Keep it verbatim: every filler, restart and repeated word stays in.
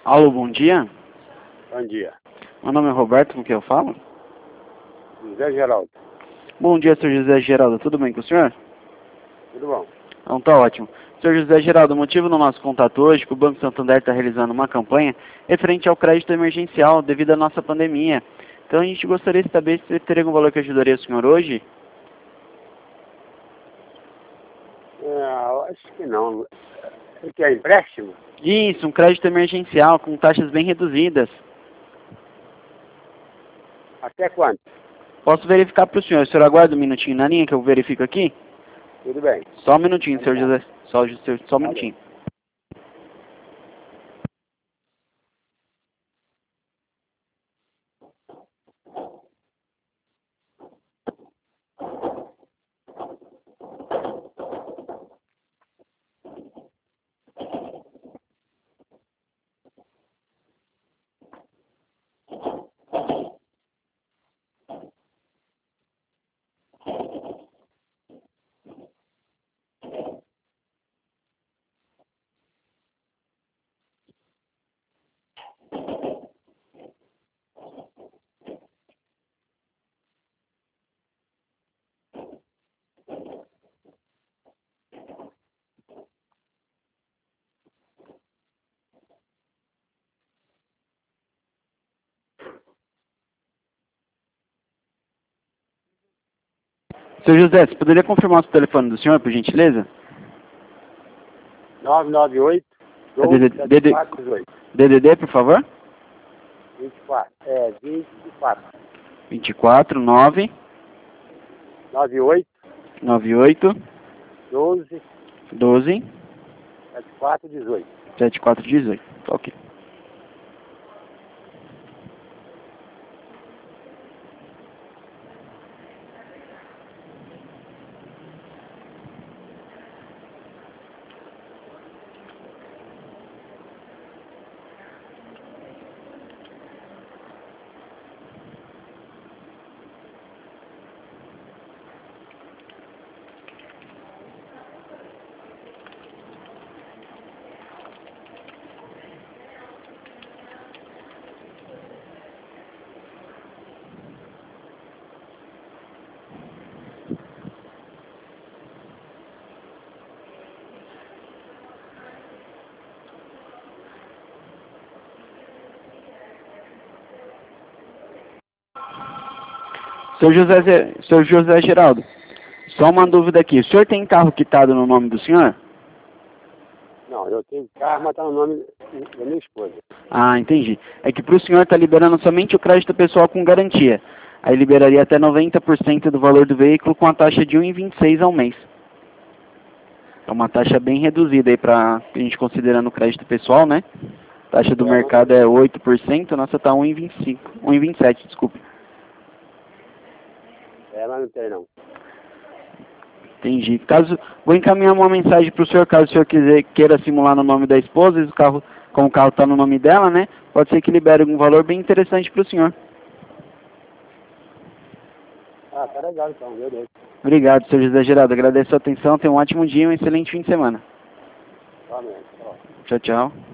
Alô, bom dia. Bom dia. Meu nome é Roberto, com quem eu falo? José Geraldo. Bom dia, senhor José Geraldo. Tudo bem com o senhor? Tudo bom? Então tá ótimo. senhor José Geraldo, o motivo do nosso contato hoje é que o Banco Santander está realizando uma campanha referente ao crédito emergencial devido à nossa pandemia. Então a gente gostaria de saber se teria algum valor que ajudaria o senhor hoje? É, eu acho que não. O que é empréstimo? Isso, um crédito emergencial com taxas bem reduzidas. Até quanto? Posso verificar para o senhor? O senhor aguarda um minutinho na linha que eu verifico aqui? Tudo bem. Só um minutinho, senhor José. Só, só um Tá minutinho. senhor José, você poderia confirmar o telefone do senhor, por gentileza? nove nove oito, É doze, D D D, setenta e quatro, dezoito. D D D, por favor? vinte e quatro. É, vinte e quatro. vinte e quatro, nove, noventa e oito, noventa e oito, doze, doze, setenta e quatro, dezoito. setenta e quatro, dezoito. Ok. senhor José, Ze- senhor José Geraldo, só uma dúvida aqui. O senhor tem carro quitado no nome do senhor? Não, eu tenho carro, mas tá no nome da minha esposa. Ah, entendi. É que para o senhor está liberando somente o crédito pessoal com garantia. Aí liberaria até noventa por cento do valor do veículo com a taxa de um vírgula vinte e seis ao mês. É uma taxa bem reduzida aí para a gente considerando o crédito pessoal, né? A taxa do É, mercado é oito por cento, a nossa está um vírgula vinte e cinco, um vírgula vinte e sete, desculpe. É, mas não tem não. Entendi. Caso, vou encaminhar uma mensagem para o senhor, caso o senhor quiser, queira simular no nome da esposa, e o carro, como o carro está no nome dela, né? Pode ser que libere um valor bem interessante para o senhor. Ah, tá legal então, meu Deus. Obrigado, senhor José Geraldo. Agradeço a atenção, tenha um ótimo dia e um excelente fim de semana. Amém. Ó. Tchau, tchau.